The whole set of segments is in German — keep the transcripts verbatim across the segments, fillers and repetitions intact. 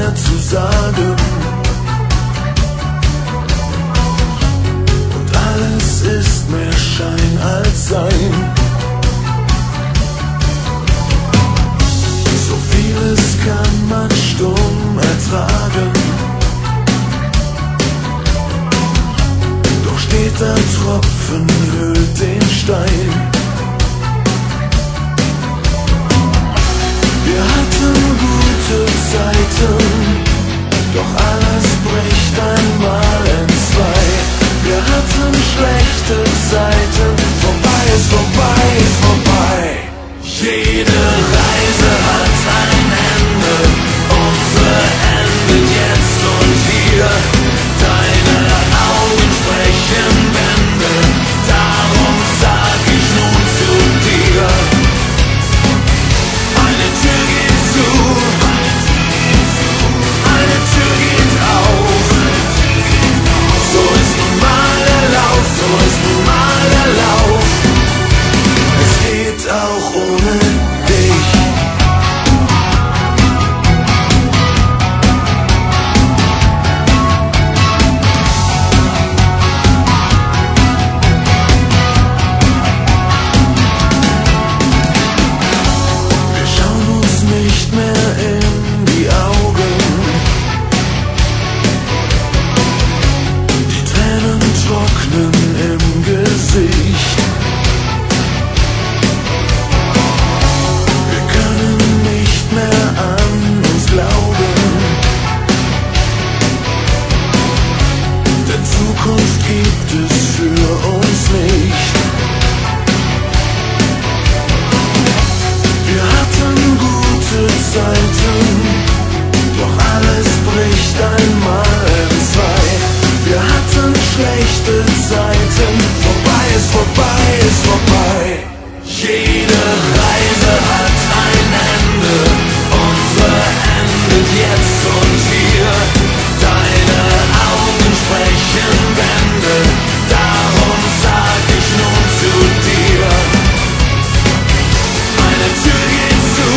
mehr zu sagen. Und alles ist mehr Schein als Sein. So vieles kann man stumm ertragen. Doch steter Tropfen höhlt den Stein. Wir hatten gute Zeiten, doch alles bricht einmal entzwei. Wir hatten schlechte Zeiten, vorbei ist vorbei ist vorbei. Jede Reise hat ein Ende, unsere endet jetzt und hier. Deine Augen sprechen Bände, darum sag ich nun zu dir. Eine Tür geht zu, eine Tür geht auf. So ist nun mal der Lauf, so ist nun mal der Lauf. Es geht auch ohne dich. Wir schauen uns nicht mehr in die Augen. Die Tränen trocknen im Gesicht. Wir können nicht mehr an uns glauben, denn Zukunft gibt es für uns nicht. Wir hatten gute Zeiten, doch alles bricht einmal entzwei. Wir hatten schlechte Zeiten, vorbei ist vorbei ist vorbei. Jede Reise hat ein Ende, unsere endet jetzt und hier. Deine Augen sprechen Bände, darum sag ich nun zu dir. Eine Tür geht zu,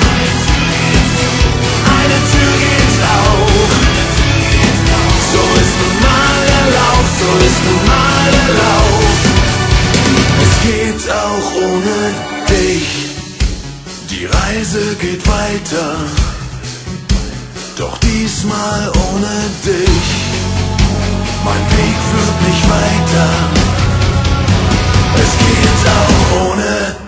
eine Tür geht auf. So ist nun mal der Lauf, so ist nun mal der Lauf. Es geht auch ohne dich. Die Reise geht weiter, doch diesmal ohne dich. Mein Weg führt nicht weiter. Es geht auch ohne dich.